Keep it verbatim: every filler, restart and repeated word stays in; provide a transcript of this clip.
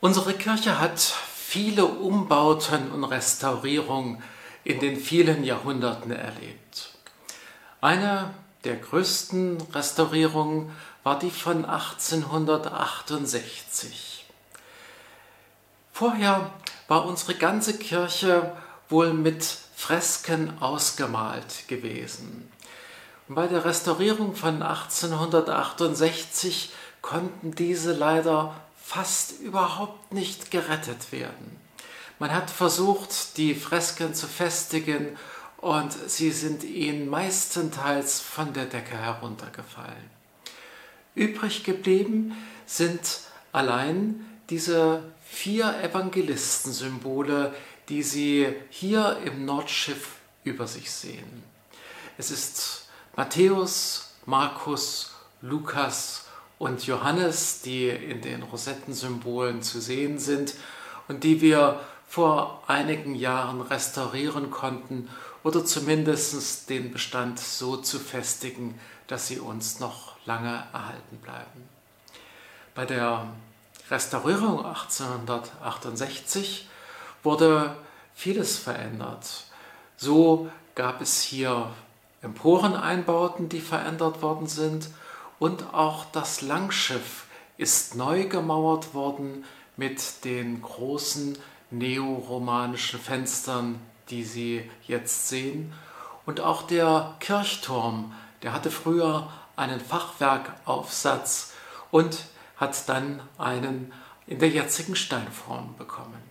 Unsere Kirche hat viele Umbauten und Restaurierungen in den vielen Jahrhunderten erlebt. Eine der größten Restaurierungen war die von achtzehnhundertachtundsechzig. Vorher war unsere ganze Kirche wohl mit Fresken ausgemalt gewesen. Und bei der Restaurierung von achtzehnhundertachtundsechzig konnten diese leider fast überhaupt nicht gerettet werden. Man hat versucht, die Fresken zu festigen, und sie sind ihnen meistenteils von der Decke heruntergefallen. Übrig geblieben sind allein diese vier Evangelistensymbole, die Sie hier im Nordschiff über sich sehen. Es ist Matthäus, Markus, Lukas und Johannes, die in den Rosettensymbolen zu sehen sind und die wir vor einigen Jahren restaurieren konnten oder zumindest den Bestand so zu festigen, dass sie uns noch lange erhalten bleiben. Bei der Restaurierung achtzehnhundertachtundsechzig wurde vieles verändert. So gab es hier Emporeneinbauten, die verändert worden sind, und auch das Langschiff ist neu gemauert worden mit den großen neoromanischen Fenstern, die Sie jetzt sehen. Und auch der Kirchturm, der hatte früher einen Fachwerkaufsatz und hat dann einen in der jetzigen Steinform bekommen.